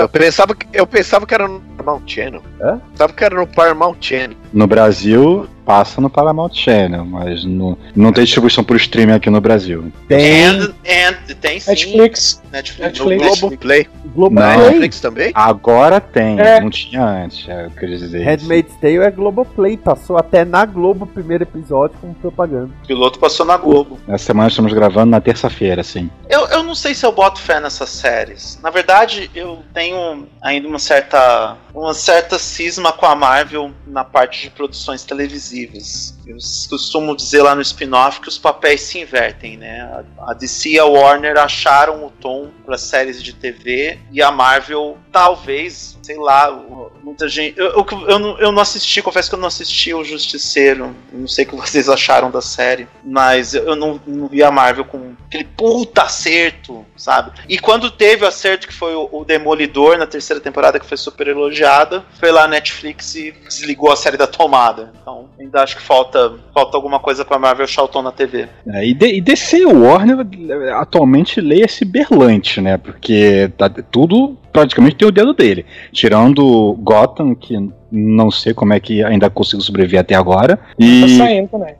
Eu pensava que era no Paramount Channel. Hã? Pensava que era no Paramount Channel. No Brasil, passa no Paramount Channel, mas não tem distribuição por streaming aqui no Brasil. Tem sim. Netflix. Netflix. No Globoplay. Não. Netflix também? Agora tem, não tinha antes, eu queria dizer isso. Handmaid's Tale é Globoplay, passou até na Globo o primeiro episódio com propaganda. O piloto passou na Globo. Essa semana estamos gravando na terça-feira, sim. Eu não sei se eu boto fé nessas séries. Na verdade, eu tenho ainda uma certa cisma com a Marvel na parte de produções televisivas. Eu costumo dizer lá no spin-off que os papéis se invertem, né? A DC e a Warner acharam o tom para séries de TV e a Marvel, talvez, sei lá, muita gente... Eu não assisti, confesso que eu não assisti o Justiceiro. Eu não sei o que vocês acharam da série, mas eu não vi a Marvel com aquele puta acerto, sabe? E quando teve o acerto, que foi o Demolidor na terceira temporada, que foi super elogiada, foi lá a Netflix e desligou a série da tomada. Então, ainda acho que falta alguma coisa pra Marvel achar o tom na TV. E DC e Warner atualmente lê esse berlante, né? Porque tudo praticamente tem o dedo dele. Tirando Gotham, que não sei como é que ainda consigo sobreviver até agora. E... Tá saindo também.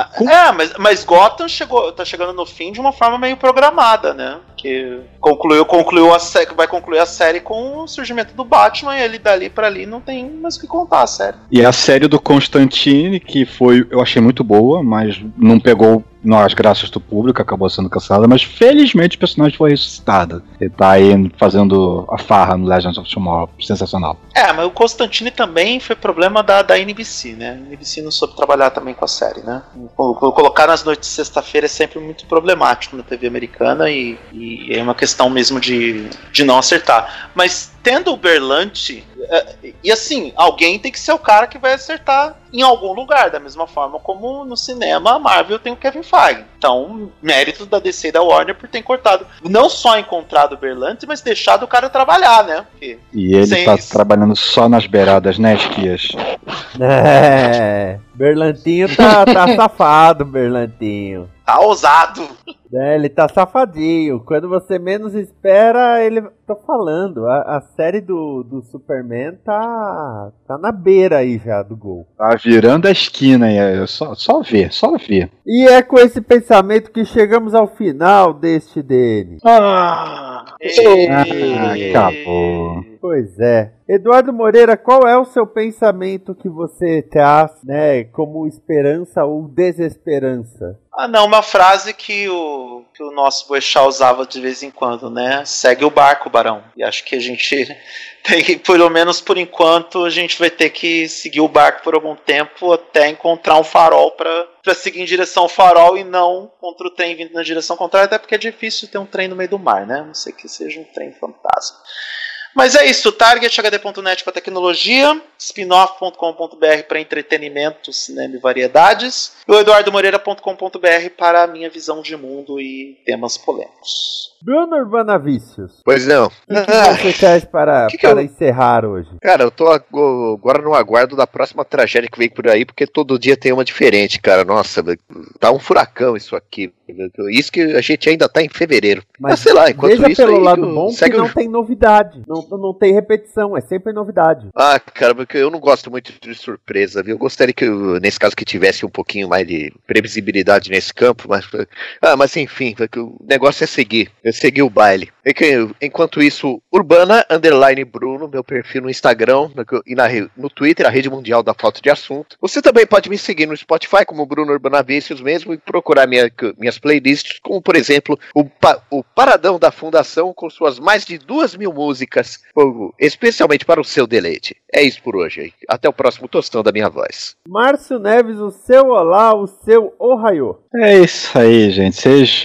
Mas Gotham tá chegando no fim de uma forma meio programada, né? Que concluiu a série, vai concluir a série com o surgimento do Batman, e ele dali pra ali não tem mais o que contar a série. E a série do Constantine, que eu achei muito boa, mas não pegou as graças do público, acabou sendo cancelada, mas felizmente o personagem foi ressuscitado. Ele tá aí fazendo a farra no Legends of Tomorrow, sensacional. Mas o Constantine também foi problema da NBC, né? A NBC não soube trabalhar também com a série, né? Colocar nas noites de sexta-feira é sempre muito problemático na TV americana e é uma questão mesmo de não acertar. Mas tendo o Berlanti, e assim, alguém tem que ser o cara que vai acertar em algum lugar, da mesma forma como no cinema a Marvel tem o Kevin Feige. Então, mérito da DC e da Warner por ter cortado, não só encontrado o Berlanti, mas deixado o cara trabalhar, né? Porque e ele tá trabalhando só nas beiradas, né, Esquias? Berlantinho tá safado, Berlantinho. Tá ousado. Ele tá safadinho. Quando você menos espera, ele... Tô falando, a série do Superman tá na beira aí já do gol. Tá virando a esquina aí, só ver. E é com esse pensamento que chegamos ao final deste DN. Acabou. Pois é. Eduardo Moreira, qual é o seu pensamento que você traz, né, como esperança ou desesperança? Não, uma frase que o nosso Boechat usava de vez em quando, né? Segue o barco, Barão. E acho que a gente tem que, pelo menos por enquanto, a gente vai ter que seguir o barco por algum tempo até encontrar um farol para seguir em direção ao farol e não contra o trem vindo na direção contrária, até porque é difícil ter um trem no meio do mar, né? A não ser que seja um trem fantasma. Mas é isso, targethd.net para tecnologia, spinoff.com.br para entretenimento, cinema e variedades, e o eduardomoreira.com.br para a minha visão de mundo e temas polêmicos. Bruno Urbanavícios. Pois não. O que você traz para encerrar hoje? Cara, eu tô agora no aguardo da próxima tragédia que vem por aí, porque todo dia tem uma diferente, cara. Nossa, tá um furacão isso aqui. Isso que a gente ainda tá em fevereiro. Mas sei lá, enquanto veja isso pelo aí, lado bom que não tem novidade. Não tem repetição, é sempre novidade. Cara, porque eu não gosto muito de surpresa, viu? Eu gostaria que, nesse caso, que tivesse um pouquinho mais de previsibilidade nesse campo, mas enfim, o negócio é seguir o baile. Enquanto isso, Urbana_Bruno, meu perfil no Instagram e no Twitter, a rede mundial da falta de assunto. Você também pode me seguir no Spotify como Bruno Urbanavícios mesmo e procurar minhas playlists, como por exemplo o Paradão da Fundação com suas mais de 2.000 músicas, especialmente para o seu deleite. É isso por hoje. Até o próximo tostão da minha voz. Márcio Neves, o seu olá, o seu ohayô. É isso aí, gente. Vocês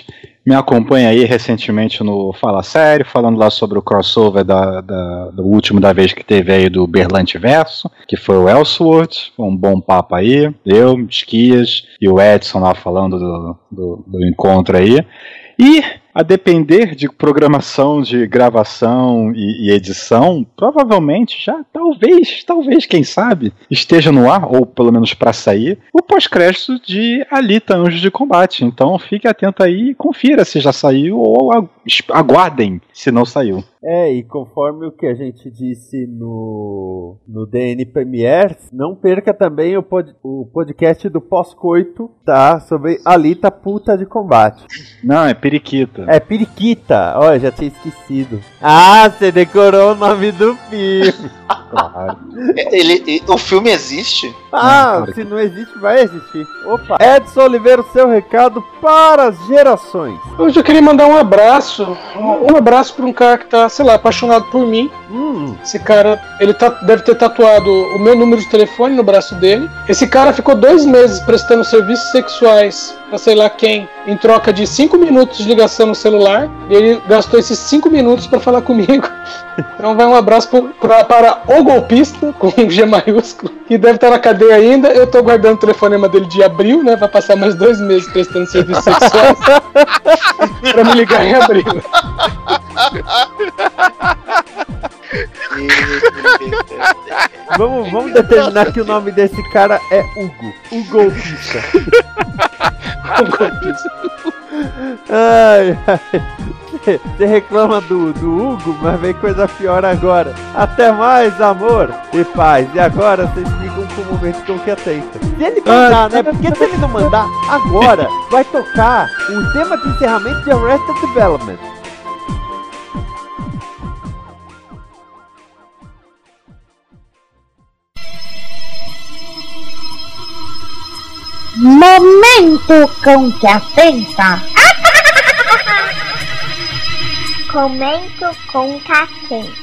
me acompanha aí recentemente no Fala Sério, falando lá sobre o crossover do último da vez que teve aí do Berlante Verso, que foi o Elseworld, foi um bom papo aí, eu, Esquias e o Edson lá falando do encontro aí. E, a depender de programação, de gravação e edição, provavelmente já, talvez, quem sabe, esteja no ar, ou pelo menos para sair, o pós-crédito de Alita Anjos de Combate. Então fique atento aí e confira se já saiu ou aguardem se não saiu. E conforme o que a gente disse no DN Premiere, não perca também o podcast do Pós-Coito, tá? Sobre Alita Puta de Combate. Não, é Periquita. É Periquita. Olha, já tinha esquecido. Ah, você decorou o nome do filme. Claro. O filme existe? Se não existe, vai existir. Opa. Edson Oliveira, o seu recado para as gerações. Hoje eu queria mandar um abraço. Um abraço para um cara que tá, sei lá, apaixonado por mim. Esse cara, ele deve ter tatuado o meu número de telefone no braço dele. Esse cara ficou 2 meses prestando serviços sexuais pra sei lá quem, em troca de 5 minutos de ligação no celular. E ele gastou esses 5 minutos pra falar comigo. Então vai um abraço para o golpista, com um G maiúsculo, que deve estar na cadeia ainda. Eu tô guardando o telefonema dele de abril, né? Vai passar mais 2 meses prestando serviços sexuais pra me ligar em abril. Vamos determinar que o nome desse cara é Hugo. O golpista. O golpista. Ai. Você reclama do Hugo, mas vem coisa pior agora. Até mais, amor e paz. E agora vocês ficam com o momento com que atenta. Se ele mandar, né? Porque se ele não mandar, agora vai tocar o tema de encerramento de Arrested Development. Momento com que atenta. Comento com Catenta.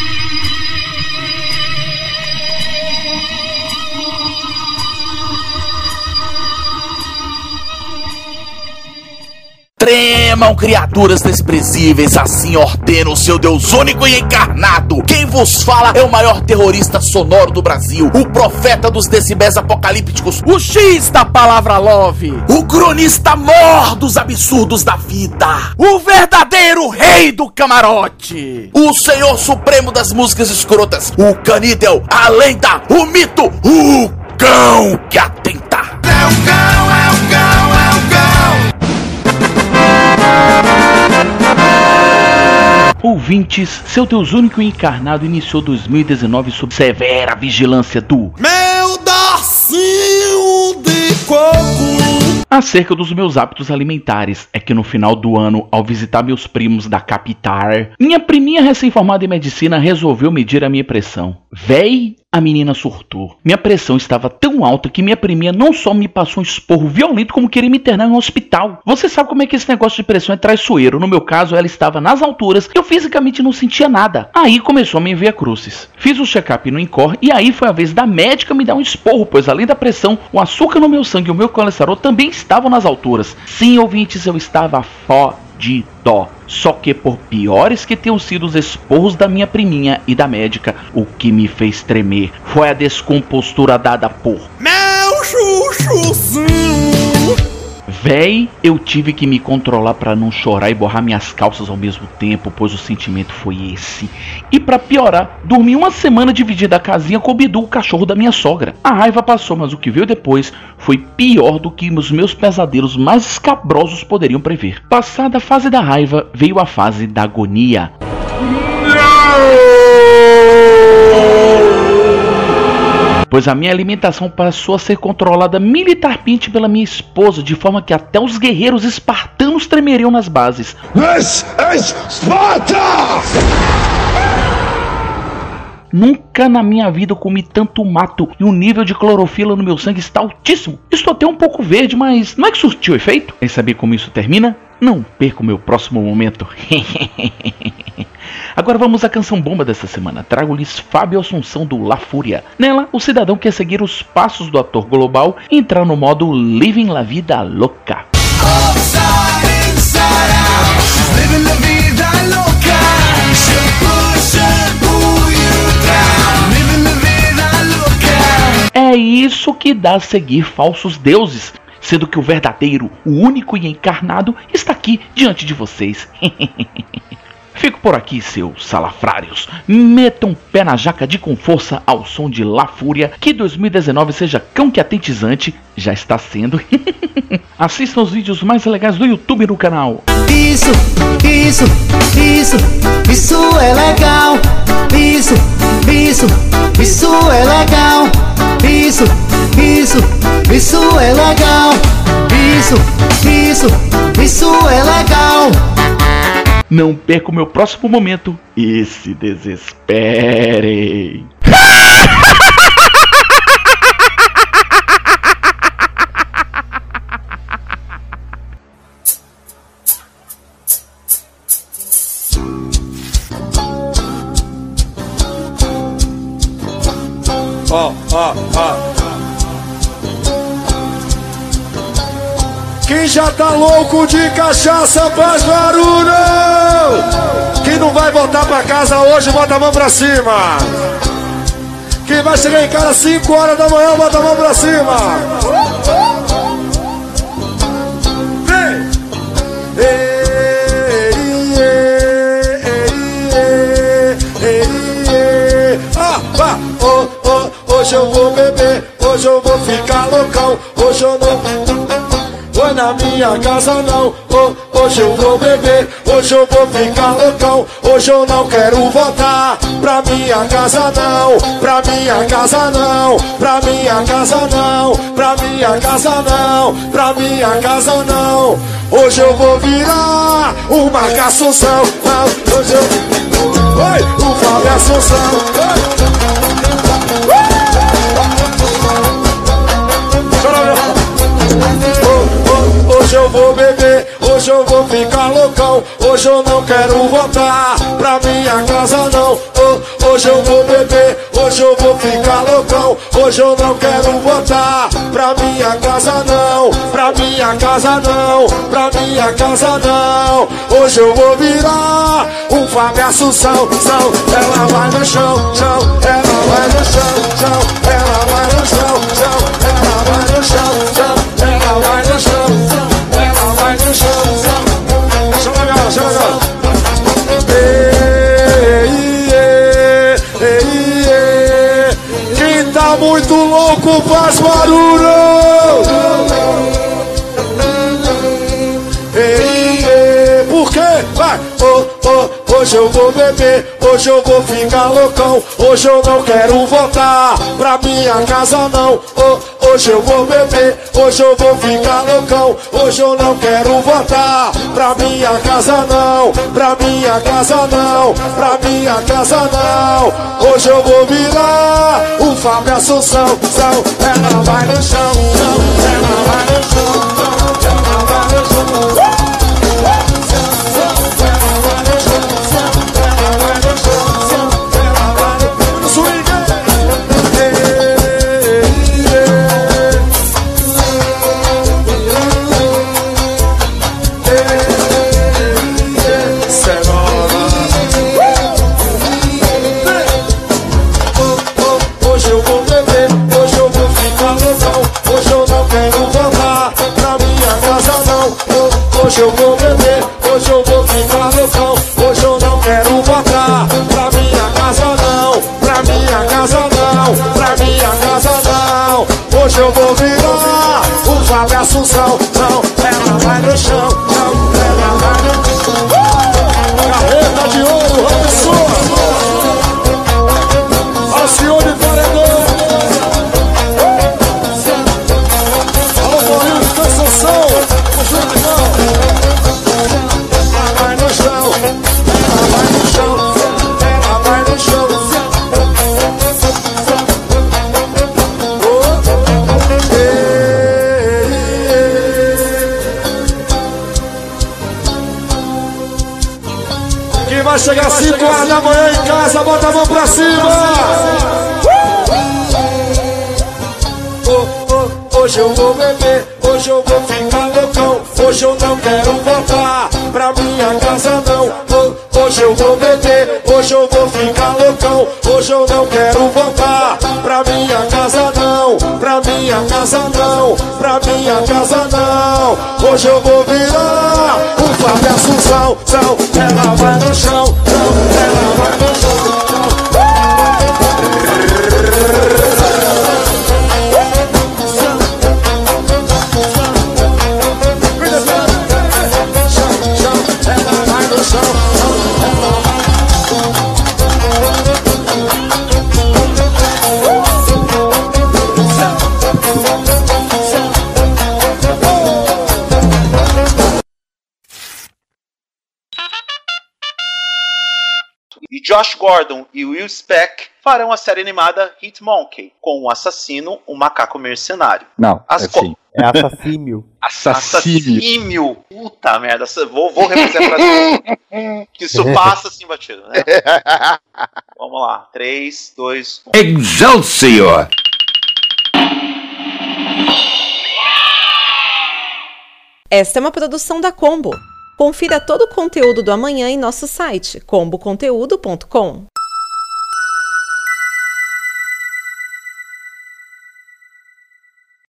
Tremam, criaturas desprezíveis, assim ordena o seu Deus único e encarnado. Quem vos fala é o maior terrorista sonoro do Brasil, o profeta dos decibéis apocalípticos, o X da palavra love, o cronista mor dos absurdos da vida, o verdadeiro rei do camarote, o senhor supremo das músicas escrotas, o canídel, a lenda, o mito, o cão que atenta. É o cão, é o cão, é o cão. Ouvintes, seu Deus único e encarnado iniciou 2019 sob severa vigilância do meu docinho de coco. Acerca dos meus hábitos alimentares, é que no final do ano, ao visitar meus primos da capital, minha priminha recém-formada em medicina resolveu medir a minha pressão. Véi, a menina surtou. Minha pressão estava tão alta que minha priminha não só me passou um esporro violento, como queria me internar em um hospital. Você sabe como é que esse negócio de pressão é traiçoeiro. No meu caso, ela estava nas alturas e eu fisicamente não sentia nada. Aí começou a me enviar cruzes. Fiz o check-up no INCOR e aí foi a vez da médica me dar um esporro, pois além da pressão, o açúcar no meu sangue e o meu colesterol também estavam nas alturas. Sim, ouvintes, eu estava fodido. Só que por piores que tenham sido os esporros da minha priminha e da médica, o que me fez tremer foi a descompostura dada por meu chuchuzinho. Véi, eu tive que me controlar pra não chorar e borrar minhas calças ao mesmo tempo, pois o sentimento foi esse. E pra piorar, dormi uma semana dividida a casinha com o Bidu, o cachorro da minha sogra. A raiva passou, mas o que veio depois foi pior do que os meus pesadelos mais escabrosos poderiam prever. Passada a fase da raiva, veio a fase da agonia. Pois a minha alimentação passou a ser controlada militarmente pela minha esposa, de forma que até os guerreiros espartanos tremeriam nas bases. This is Sparta! Nunca na minha vida eu comi tanto mato e o nível de clorofila no meu sangue está altíssimo. Estou até um pouco verde, mas não é que surtiu efeito? Quer saber como isso termina? Não perca o meu próximo momento. Agora vamos à canção bomba dessa semana. Trago-lhes Fábio Assunção do La Fúria. Nela, o cidadão quer seguir os passos do ator global e entrar no modo Living La Vida Louca. Outside, inside. É isso que dá seguir falsos deuses, sendo que o verdadeiro, o único e encarnado está aqui diante de vocês. Fico por aqui, seus salafrários. Metam pé na jaca com força ao som de La Fúria. Que 2019 seja cão que atentizante. Já está sendo. Assistam os vídeos mais legais do YouTube no canal. Isso é legal. Isso é legal. Isso é legal. Isso é legal. Não perca o meu próximo momento e se desesperem. Quem já tá louco de cachaça faz barulho. Quem não vai voltar pra casa hoje, bota a mão pra cima. Quem vai chegar em casa às 5 horas da manhã, bota a mão pra cima. Vem! Hoje eu vou beber, hoje eu vou ficar loucão. Hoje eu não vou na minha casa não. Hoje eu vou beber, hoje eu vou ficar loucão. Hoje eu não quero voltar pra minha casa não. Pra minha casa não. Pra minha casa não. Pra minha casa não. Pra minha casa não. Hoje eu vou virar uma Assunção. Hoje eu... Oi, o Fábio Assunção. Hoje eu vou beber, hoje eu vou ficar loucão. Hoje eu não quero voltar pra minha casa não. Hoje eu vou beber, hoje eu vou ficar loucão. Hoje eu não quero voltar pra minha casa não. Pra minha casa não, pra minha casa não. Hoje eu vou virar um Fábio Assunção. Ela vai no chão, chão. Ela vai no chão, chão. Ela vai no chão, chão. Ela vai no chão, chão. Ela vai no chão, chão. Ela vai no chão, chão. Chama ela, chama ela. Quem tá muito louco faz barulho. Por quê? Vai! Hoje eu vou beber, hoje eu vou ficar loucão. Hoje eu não quero voltar pra minha casa não. Hoje eu vou beber, hoje eu vou ficar loucão. Hoje eu não quero voltar pra minha casa não. Pra minha casa não. Pra minha casa não. Hoje eu vou virar o Fábio Assunção. Ela vai no chão, ela vai no chão, ela vai no chão. Hoje eu vou beber, hoje eu vou ficar loucão. Hoje eu não quero voltar pra minha casa não. Pra minha casa não. Pra minha casa não. Hoje eu vou virar o Fábio Assunção. Não, ela vai no chão. Não, ela vai no chão. Carreta de ouro, Robson. Alcione Paredão. Alô, Paulinho de Canção. Vai chegar às 5 horas da manhã em casa, bota a mão pra cima. Hoje eu vou beber, hoje eu vou ficar loucão. Hoje eu não quero voltar pra minha casa não. Hoje eu vou beber, hoje eu vou ficar loucão. Hoje eu não quero voltar pra minha casa não. hoje eu vou virar o Fábio Assunção. Ela vai no chão, ela vai no chão. E Josh Gordon e Will Speck farão a série animada Hitmonkey, com um assassino, um macaco mercenário. Não, é assassímio. Assassímio. Puta merda, vou representar pra você. Que isso passa assim batido, né? Vamos lá, 3, 2, 1. Excelsior! Esta é uma produção da Combo. Confira todo o conteúdo do amanhã em nosso site comboconteúdo.com.